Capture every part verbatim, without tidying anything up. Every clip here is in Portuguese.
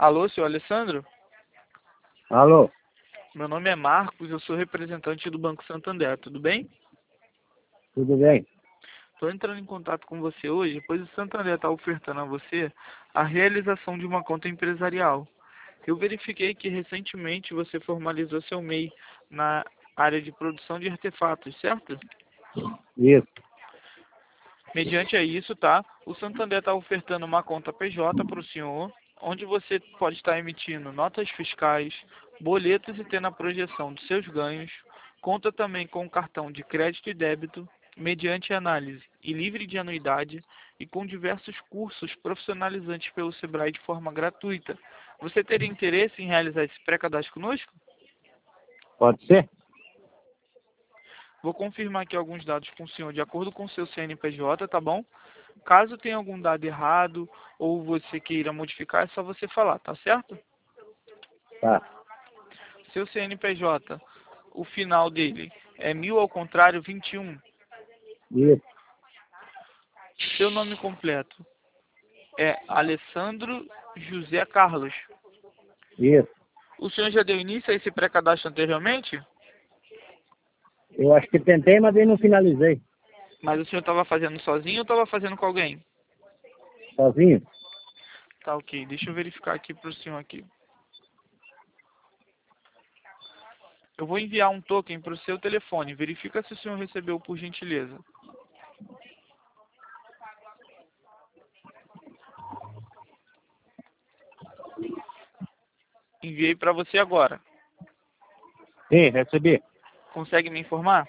Alô, senhor Alessandro? Alô, Meu nome é Marcos, eu sou representante do Banco Santander, tudo bem? tudo bem? Estou entrando em contato com você hoje, pois o Santander está ofertando a você a realização de uma conta empresarial. Eu verifiquei que recentemente você formalizou seu M E I na área de produção de artefatos, certo? Isso. Mediante a isso, tá? O Santander está ofertando uma conta P J para o senhor, onde você pode estar emitindo notas fiscais, boletos e tendo a projeção dos seus ganhos. Conta também com cartão de crédito e débito, mediante análise e livre de anuidade e com diversos cursos profissionalizantes pelo Sebrae de forma gratuita. Você teria interesse em realizar esse pré-cadastro conosco? Pode ser? Vou confirmar aqui alguns dados com o senhor de acordo com o seu C N P J, tá bom? Caso tenha algum dado errado ou você queira modificar, é só você falar, tá certo? Tá. Seu C N P J, o final dele é mil ao contrário vinte e um. Isso. Seu nome completo é Alessandro José Carlos. Isso. O senhor já deu início a esse pré-cadastro anteriormente? Eu acho que tentei, mas eu não finalizei. Mas o senhor estava fazendo sozinho ou estava fazendo com alguém? Sozinho? Tá, ok. Deixa eu verificar aqui para o senhor aqui. Eu vou enviar um token para o seu telefone. Verifica se o senhor recebeu, por gentileza. Enviei para você agora. Sim, recebi. Consegue me informar?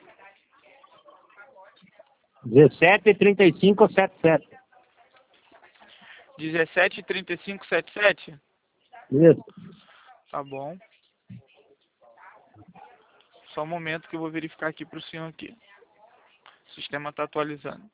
dezessete trinta e cinco setenta e sete. dezessete trinta e cinco setenta e sete? Isso. Tá bom. Só um momento que eu vou verificar aqui para o senhor aqui. O sistema está atualizando.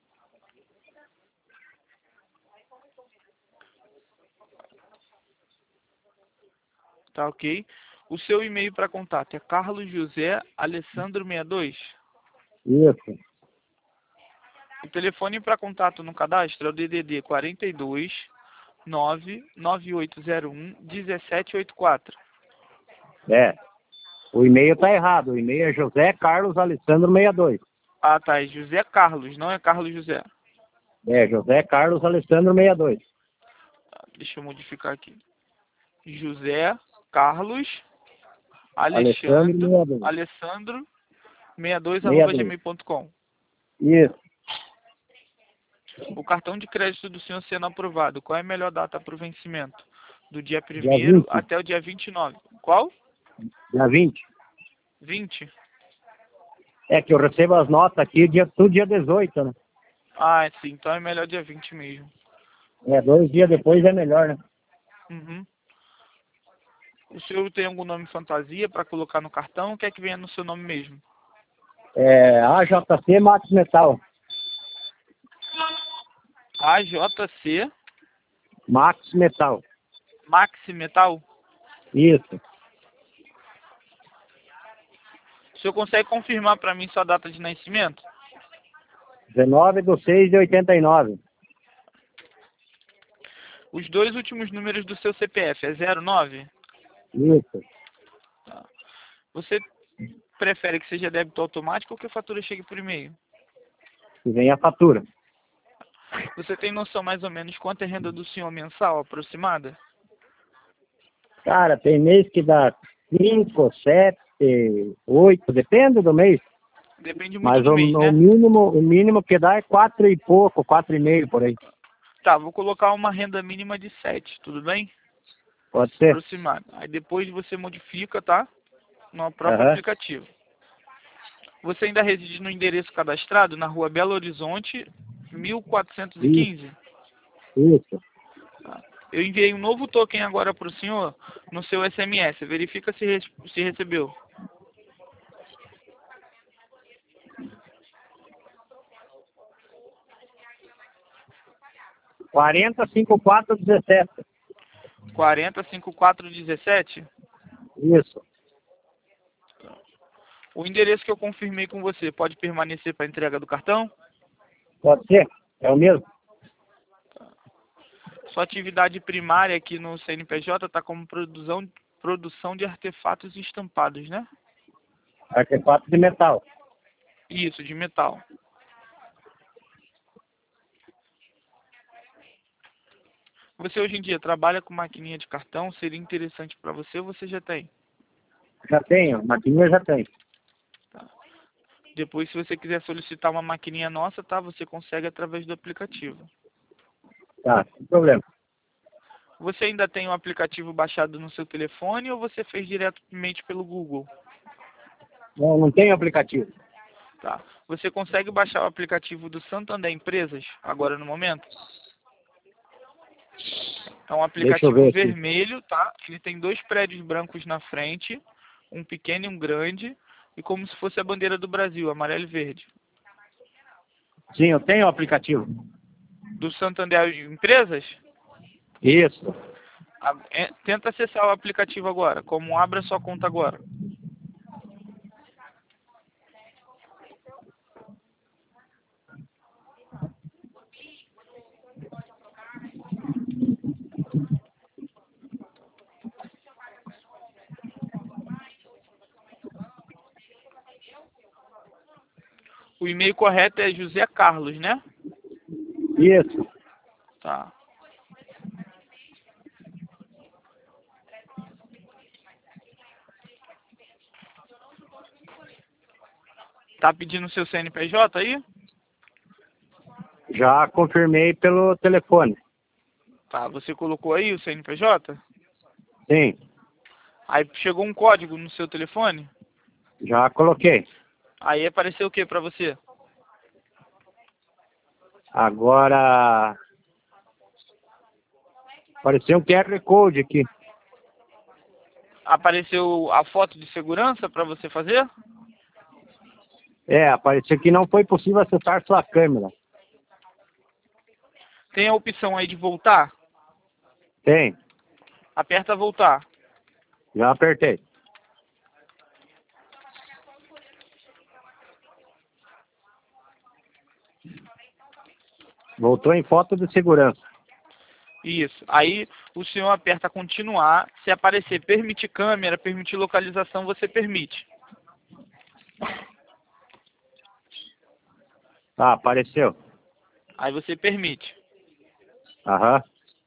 Tá ok. O seu e-mail para contato é carlos josé alessandro sessenta e dois. Isso. O telefone para contato no cadastro é o D D D quarenta e dois, nove nove oito zero um, um sete oito quatro. É. O e-mail tá errado. O e-mail é José Carlos Alessandro sessenta e dois. Ah, tá. É José Carlos, não é Carlos José. É, José Carlos Alessandro sessenta e dois. Tá, deixa eu modificar aqui. José Carlos Alessandro Alexandre sessenta e dois. Alessandro sessenta e dois arroba sessenta e dois. gmail ponto com. Isso. O cartão de crédito do senhor sendo aprovado, qual é a melhor data para o vencimento? Do dia Dia primeiro vinte. até o dia vinte e nove. Qual? Dia vinte. vinte. É que eu recebo as notas aqui dia, tudo dia dezoito, né? Ah, sim. Então é melhor dia vinte mesmo. É, dois dias depois é melhor, né? Uhum. O senhor tem algum nome fantasia para colocar no cartão ou quer que venha no seu nome mesmo? É, A J C Max Metal. A J C Max Metal. Maxi Metal. Isso. O senhor consegue confirmar para mim sua data de nascimento? dezenove de seis de oitenta e nove. Os dois últimos números do seu C P F é zero nove? Isso. Tá. Você prefere que seja débito automático ou que a fatura chegue por e-mail? E vem a fatura. Você tem noção mais ou menos quanto é a renda do senhor mensal aproximada? Cara, tem mês que dá cinco, sete, oito, depende do mês. Depende muito Mas do o, mês, o né? mínimo, o mínimo que dá é quatro e pouco, quatro e meio por aí. Tá, vou colocar uma renda mínima de sete, tudo bem? Pode ser? Aproximada. Aí depois você modifica, tá? No próprio Aham. aplicativo. Você ainda reside no endereço cadastrado na rua Belo Horizonte, mil quatrocentos e Isso. quinze? Isso. Tá. Eu enviei um novo token agora para o senhor no seu S M S. Verifica se, re se recebeu. quarenta, cinquenta e quatro, dezessete. quarenta cinquenta e quatro dezessete? Isso. O endereço que eu confirmei com você pode permanecer para entrega do cartão? Pode ser? É o mesmo? Sua atividade primária aqui no C N P J está como produção, produção de artefatos estampados, né? Artefato de metal. Isso, de metal. Você hoje em dia trabalha com maquininha de cartão? Seria interessante para você ou você já tem? Já tenho, maquininha já tem. Tá. Depois, se você quiser solicitar uma maquininha nossa, tá? Você consegue através do aplicativo. Tá, sem problema. Você ainda tem o aplicativo baixado no seu telefone ou você fez diretamente pelo Google? Não, não tem aplicativo. Tá. Você consegue baixar o aplicativo do Santander Empresas agora no momento? É um Deixa eu aplicativo ver aqui. vermelho, tá? Ele tem dois prédios brancos na frente, um pequeno e um grande, e como se fosse a bandeira do Brasil, amarelo e verde. Sim, eu tenho o aplicativo. Do Santander Empresas? Isso. A- é- tenta acessar o aplicativo agora, como abra sua conta agora. O e-mail correto é José Carlos, né? Isso. Tá. Tá pedindo seu C N P J aí? Já confirmei pelo telefone. Tá, você colocou aí o C N P J? Sim, Aí chegou um código no seu telefone? já coloquei. Aí apareceu o que pra você? Agora apareceu um Q R Code aqui. Apareceu a foto de segurança pra você fazer? É, apareceu que não foi possível acessar sua câmera. Tem a opção aí de voltar? Tem, Aperta voltar. já apertei. Voltou em foto de segurança. Isso. Aí o senhor aperta continuar. Se aparecer permitir câmera, permitir localização, você permite. Ah, apareceu. Aí você permite. Aham.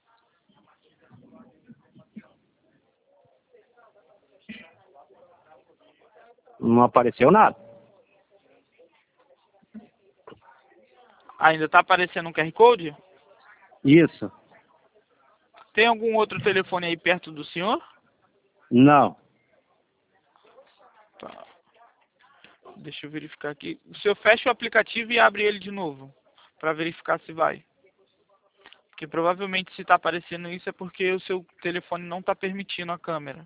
Não apareceu nada. Ainda tá aparecendo um Q R Code? Isso. Tem algum outro telefone aí perto do senhor? Não. Tá. Deixa eu verificar aqui. O senhor fecha o aplicativo e abre ele de novo, para verificar se vai. Porque provavelmente se está aparecendo isso é porque o seu telefone não está permitindo a câmera.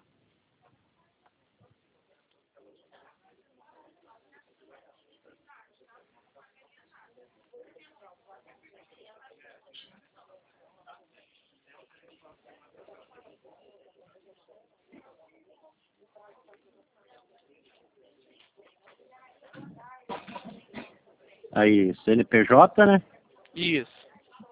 Aí, C N P J, né? Isso.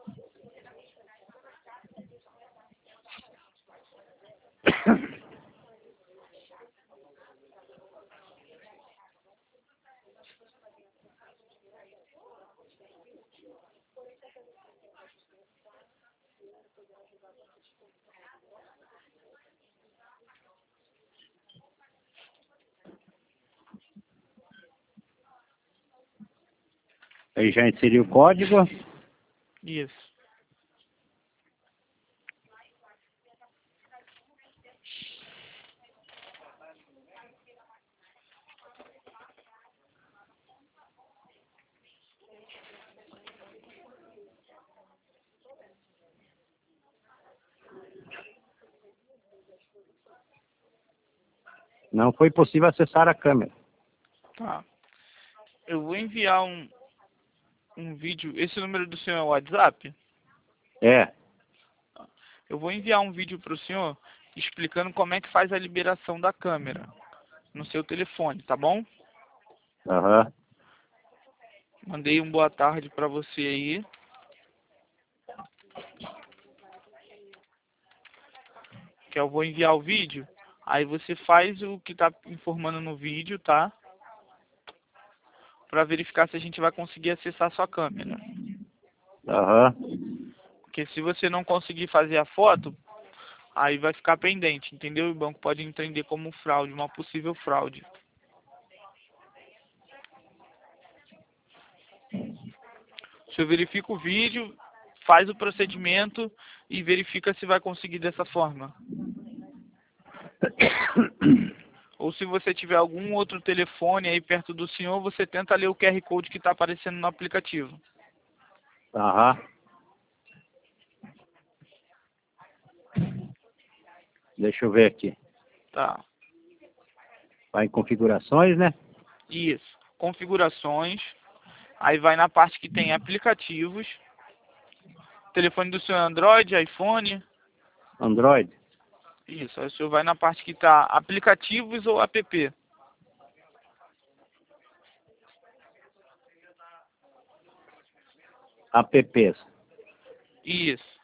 Aí já inseri o código. Isso. Não foi possível acessar a câmera. Tá. Eu vou enviar um, um vídeo. Esse número do senhor é o WhatsApp? É. Eu vou enviar um vídeo para o senhor explicando como é que faz a liberação da câmera no seu telefone, tá bom? Aham. Mandei um boa tarde para você aí. que eu vou enviar o vídeo. Aí você faz o que está informando no vídeo, tá? Para verificar se a gente vai conseguir acessar a sua câmera. Aham. Porque se você não conseguir fazer a foto, aí vai ficar pendente, entendeu? O banco pode entender como fraude, uma possível fraude. Você verifica o vídeo, faz o procedimento e verifica se vai conseguir dessa forma. Ou se você tiver algum outro telefone aí perto do senhor, você tenta ler o Q R Code que está aparecendo no aplicativo. Aham. Deixa eu ver aqui. Tá. Vai em configurações, né? Isso. Configurações. Aí vai na parte que tem aplicativos. Telefone do seu Android, iPhone. Android. Isso. Aí o senhor vai na parte que está aplicativos ou app. Apps. Isso.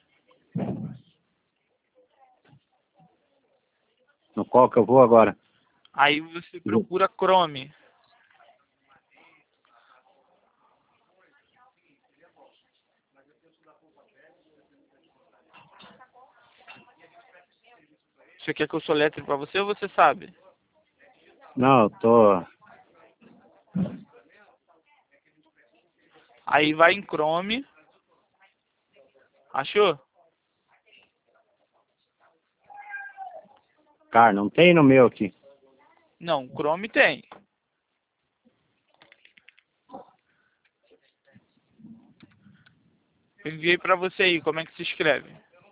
No qual que eu vou agora? Aí você procura Chrome. Você quer que eu soletre para você ou você sabe? Não, eu tô... Aí vai em Chrome. Achou? Cara, não tem no meu aqui. Não, Chrome tem. Eu enviei para você aí, como é que se escreve?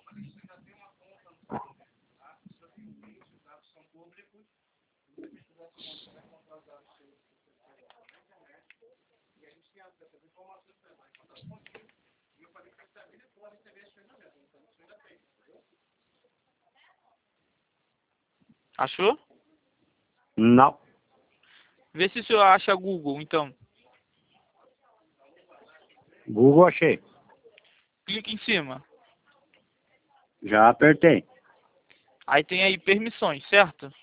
Achou? Não. Vê se o senhor acha Google, então. Google achei. Clica em cima. Já apertei. Aí tem aí permissões, certo?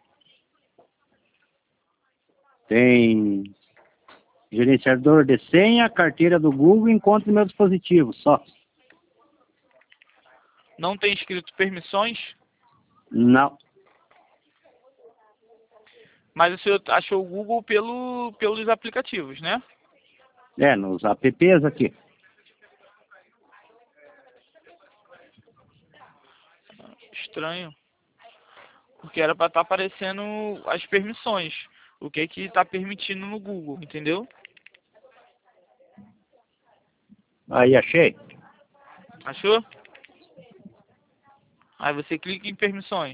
Tem gerenciador de senha, carteira do Google, encontre meu dispositivo, só. Não tem escrito permissões, Não. mas o senhor achou o Google pelo, pelos aplicativos, né? É, nos apps aqui. Estranho. Porque era para estar aparecendo as permissões. O que que está permitindo no Google, entendeu? Aí, achei. Achou? Aí você clica em permissões.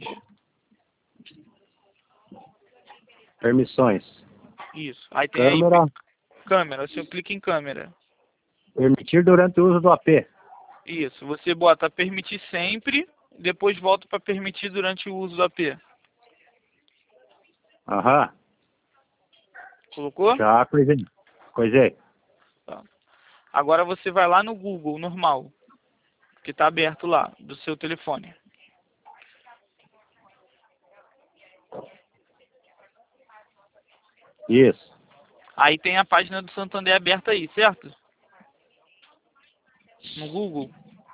Permissões. Isso. Aí tem aí Câmera. câmera. O senhor clica em câmera. Permitir durante o uso do A P. Isso. Você bota permitir sempre, depois volta para permitir durante o uso do A P. Aham. Colocou? Já coisei. Coisei. Tá. Agora você vai lá no Google, normal, que está aberto lá, do seu telefone. Isso. Aí tem a página do Santander aberta aí, certo? No Google.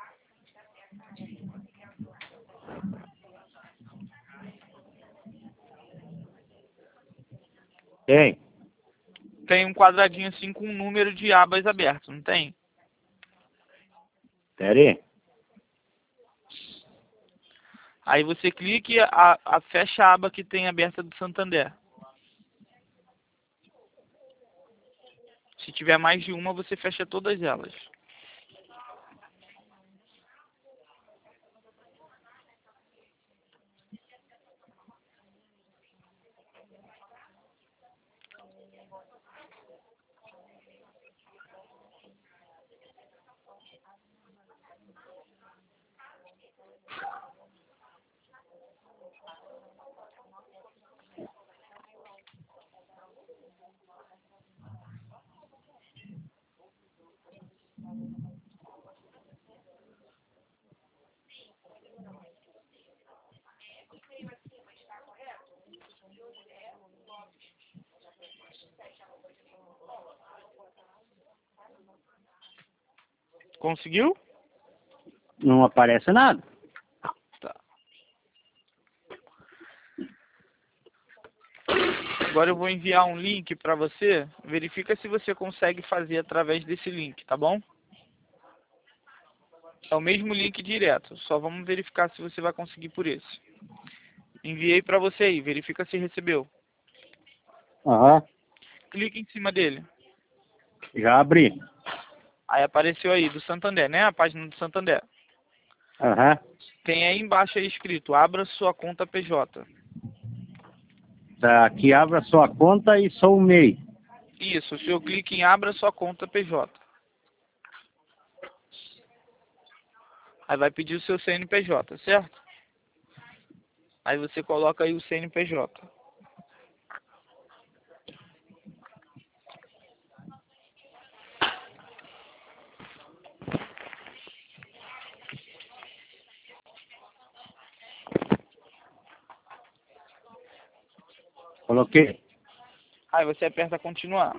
Tem. Tem um quadradinho assim com um número de abas aberto, não tem? Pera aí. Aí você clica e a, a fecha a aba que tem aberta do Santander. Se tiver mais de uma, você fecha todas elas. Conseguiu? Não aparece nada. Tá. Agora eu vou enviar um link para você. Verifica se você consegue fazer através desse link, tá bom? É o mesmo link direto. Só vamos verificar se você vai conseguir por esse. Enviei para você aí. Verifica se recebeu. Aham. Clique em cima dele. Já abri. Aí apareceu aí, do Santander, né? A página do Santander. Aham. Tem aí embaixo aí escrito, abra sua conta P J. Tá, aqui abra sua conta e sou o M E I. Isso, o senhor clica em abra sua conta P J. Aí vai pedir o seu C N P J, certo? Aí você coloca aí o C N P J. Coloquei. Aí você aperta continuar.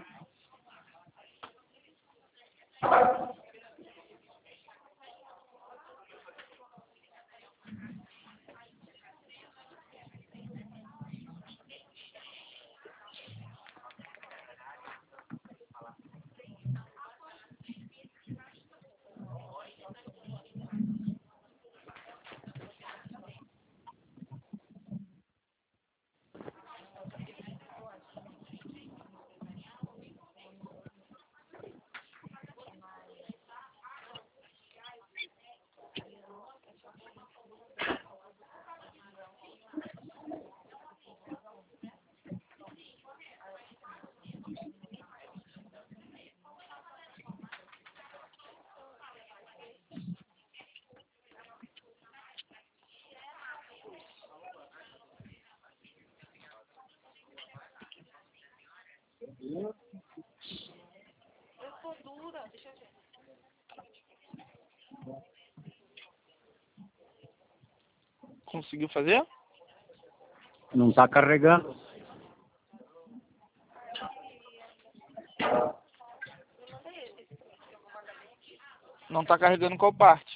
Conseguiu fazer? Não está carregando. Não está carregando qual parte?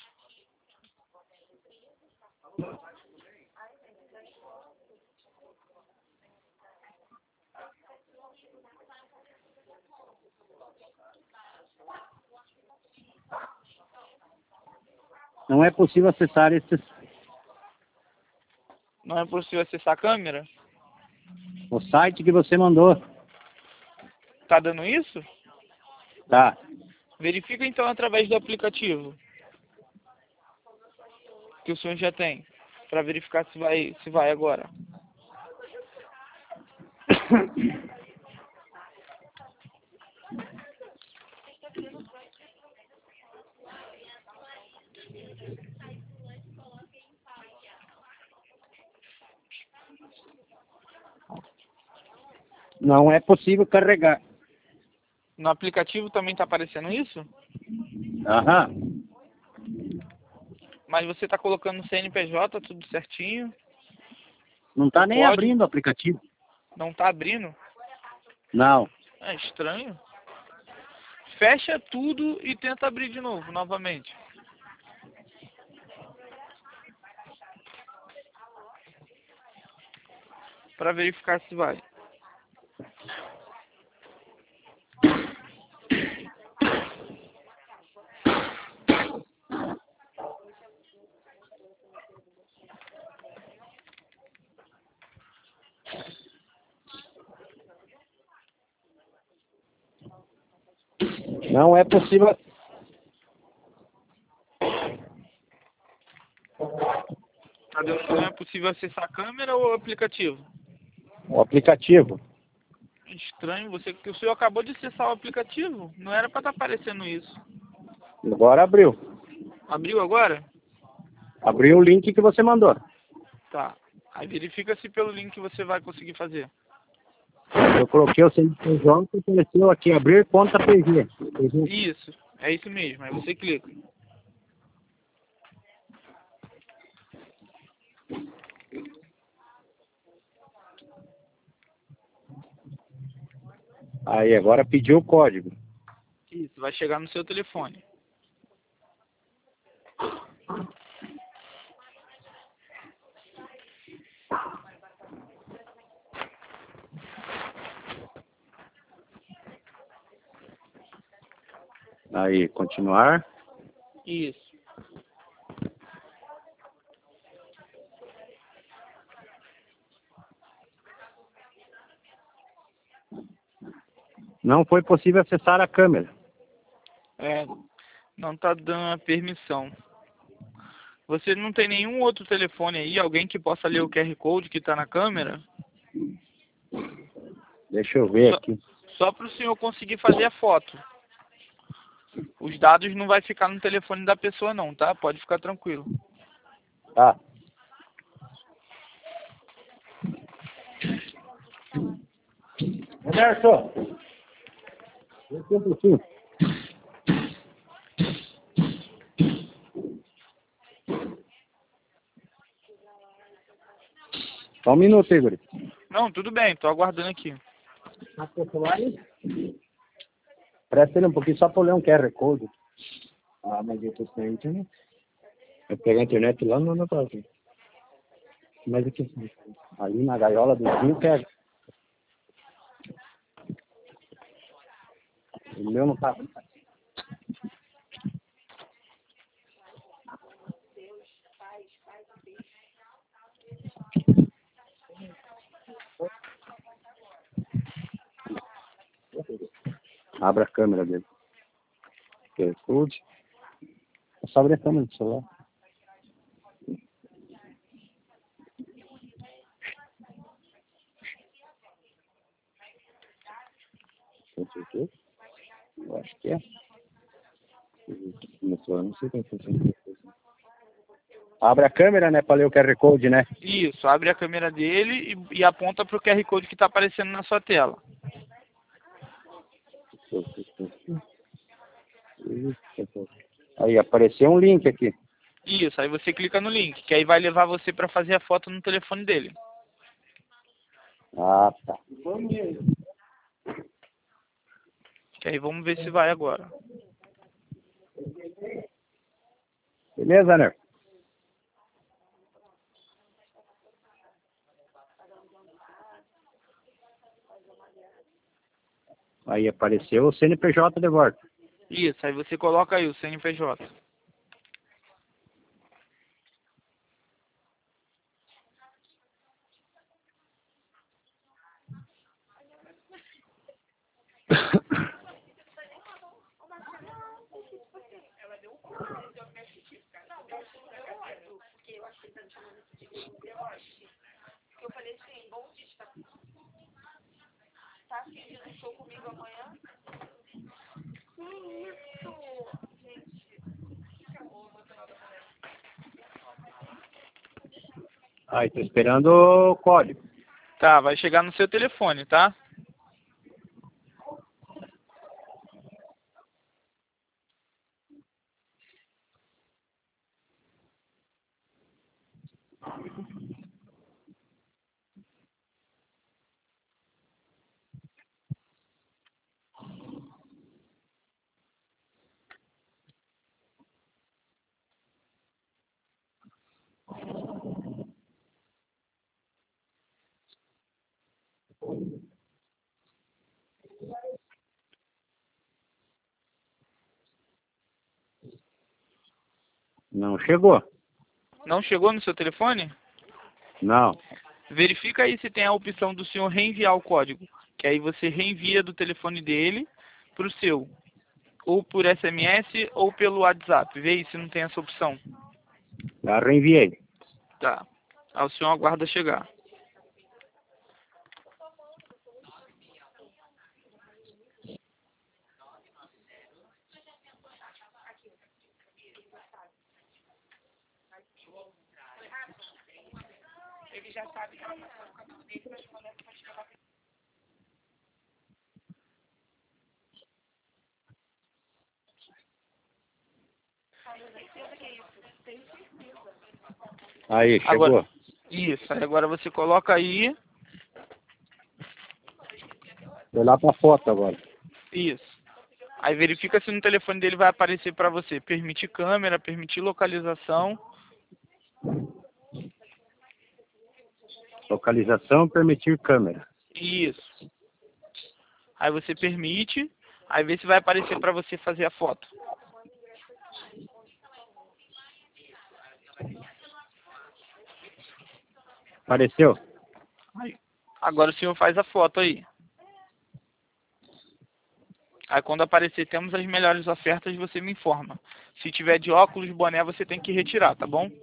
Não é possível acessar esse, Não é possível acessar a câmera? o site que você mandou. Tá dando isso? Tá. Verifica então através do aplicativo que o senhor já tem, para verificar se vai, se vai agora. Não é possível carregar. No aplicativo também está aparecendo isso? Aham. Mas você está colocando o C N P J, tudo certinho. Não está O nem código abrindo o aplicativo. não está abrindo. Não. É estranho. Fecha tudo e tenta abrir de novo, novamente. Para verificar se vai. Não é possível. Tá dando que não é possível acessar a câmera ou o aplicativo? O aplicativo. Estranho, você que o senhor acabou de acessar o aplicativo. Não era para estar aparecendo isso. Agora abriu. Abriu agora? Abriu o link que você mandou. Tá. Aí verifica se pelo link você vai conseguir fazer. Eu coloquei o C N P J e apareceu aqui, abrir conta P G. P G. Isso, é isso mesmo. Aí você clica. Aí, agora pediu o código. Isso, vai chegar no seu telefone. Aí, continuar. Isso. Não foi possível acessar a câmera. É, não está dando a permissão. Você não tem nenhum outro telefone aí, alguém que possa ler o Q R Code que está na câmera? Deixa eu ver Só, aqui. só para o senhor conseguir fazer a foto. Os dados não vai ficar no telefone da pessoa não, tá? Pode ficar tranquilo. Tá. Roberto! Vem aqui um pouquinho. Só um minuto, Igor. Não, tudo bem, tô aguardando aqui. Presta ele um pouquinho só para eu ler um Q R Code. Ah, mas eu tô sem internet. Eu peguei a internet lá no ano passado. Mas aqui, ali na gaiola do Rio, pega. O meu não tá. Abra a câmera dele. Q R Code. É só abrir a câmera do celular. Eu acho que é. No celular não sei como funciona. Abre a câmera, né, para ler o Q R Code, né? Isso, abre a câmera dele e, e aponta para o Q R Code que está aparecendo na sua tela. Aí, apareceu um link aqui. Isso, aí você clica no link, que aí vai levar você para fazer a foto no telefone dele. Ah, tá. Que aí vamos ver se vai agora. Beleza, né? Aí apareceu o C N P J de volta. Isso, aí você coloca aí o C N P J. Aí, tô esperando o código. Tá, vai chegar no seu telefone, tá? Não chegou. Não chegou no seu telefone? Não. Verifica aí se tem a opção do senhor reenviar o código. Que aí você reenvia do telefone dele para o seu. Ou por S M S ou pelo WhatsApp. Vê aí se não tem essa opção. Já reenviei. Tá. Aí o senhor aguarda chegar. Aí, chegou. Agora, isso. Aí agora você coloca aí. Vou lá pra foto agora. Isso. Aí verifica se no telefone dele vai aparecer para você. Permitir câmera, permitir localização. Localização, permitir câmera. Isso. Aí você permite, aí vê se vai aparecer para você fazer a foto. Apareceu? Aí, agora o senhor faz a foto aí. Aí quando aparecer temos as melhores ofertas, você me informa. Se tiver de óculos, boné, você tem que retirar, tá bom?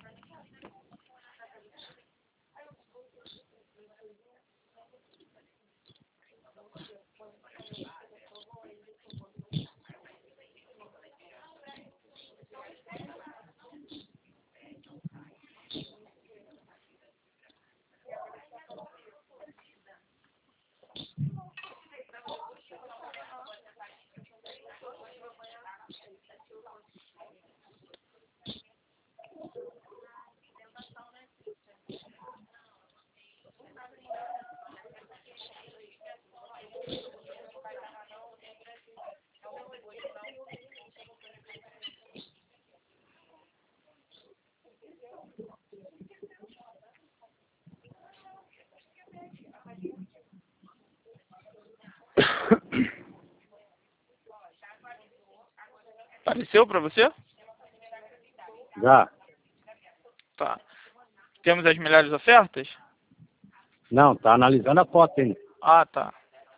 Apareceu para você? Já. Tá. Temos as melhores ofertas? Não, tá analisando a foto ainda. Ah, tá.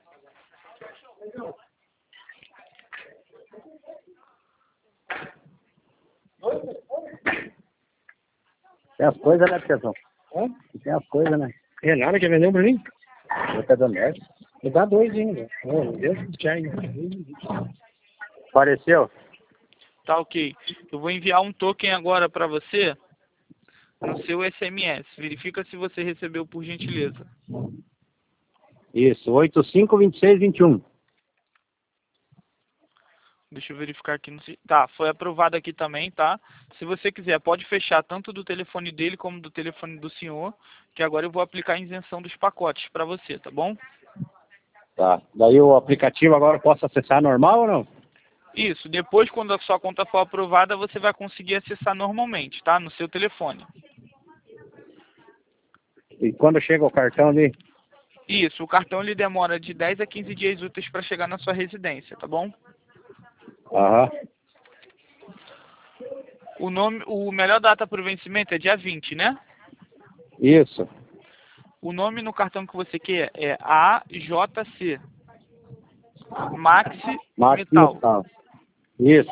Tem as coisas, né, Piazão? Hã? Tem as coisas, né? Renata quer vender um pra mim? Eu quero dar dez. Me dá dois ainda. Oh, Deus do céu. Apareceu? Tá ok. Eu vou enviar um token agora para você no seu S M S. Verifica se você recebeu, por gentileza. Isso, oito cinco dois seis dois um. Deixa eu verificar aqui no... si- Tá, foi aprovado aqui também, tá? Se você quiser, pode fechar tanto do telefone dele como do telefone do senhor, que agora eu vou aplicar a isenção dos pacotes para você, tá bom? Tá. Daí o aplicativo agora eu posso acessar normal ou não? Isso, depois quando a sua conta for aprovada, você vai conseguir acessar normalmente, tá? No seu telefone. E quando chega o cartão ali? Isso, o cartão ele demora de dez a quinze dias úteis para chegar na sua residência, tá bom? Aham. O nome, o melhor data para o vencimento é dia vinte, né? Isso. O nome no cartão que você quer é A J C. Maxi Max Metal. Metal. Isso.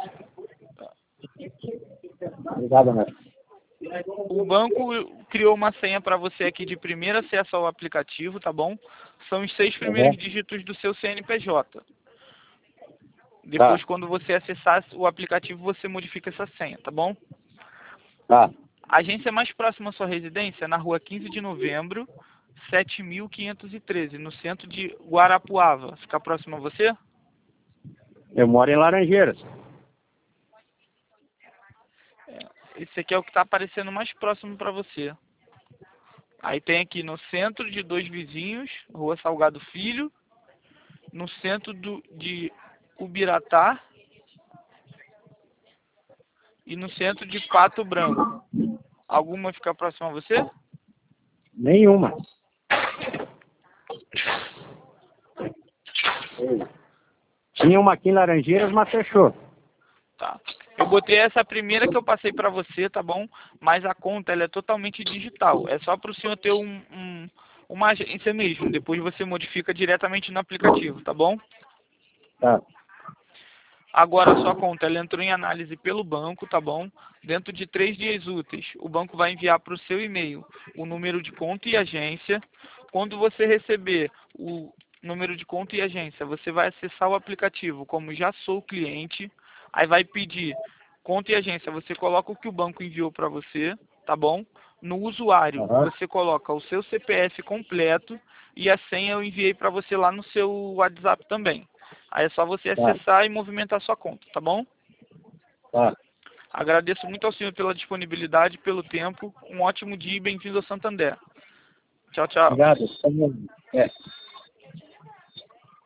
Obrigado, mestre. O banco criou uma senha para você aqui de primeiro acesso ao aplicativo, tá bom? São os seis primeiros Uhum. dígitos do seu C N P J. Depois, Tá. quando você acessar o aplicativo, você modifica essa senha, tá bom? Tá. A agência mais próxima à sua residência é na rua quinze de novembro, sete mil quinhentos e treze, no centro de Guarapuava. Fica próximo a você? Eu moro em Laranjeiras. Esse aqui é o que está aparecendo mais próximo para você. Aí tem aqui no centro de Dois Vizinhos, Rua Salgado Filho, no centro do, de Ubiratá e no centro de Pato Branco. Alguma fica próxima a você? Nenhuma. Tinha uma aqui em Laranjeiras, mas fechou. Tá. Eu botei essa primeira que eu passei para você, tá bom? Mas a conta ela é totalmente digital. É só para o senhor ter um, um, uma agência mesmo. Depois você modifica diretamente no aplicativo, tá bom? Tá. Agora a sua conta ela entrou em análise pelo banco, tá bom? Dentro de três dias úteis, o banco vai enviar para o seu e-mail o número de conta e agência. Quando você receber o número de conta e agência, você vai acessar o aplicativo como já sou cliente. Aí vai pedir conta e agência, você coloca o que o banco enviou para você, tá bom? No usuário, Uhum. você coloca o seu C P F completo e a senha eu enviei para você lá no seu WhatsApp também. Aí é só você Tá. acessar e movimentar sua conta, tá bom? Tá. Agradeço muito ao senhor pela disponibilidade, pelo tempo. Um ótimo dia e bem-vindo ao Santander. Tchau, tchau. Obrigado. É.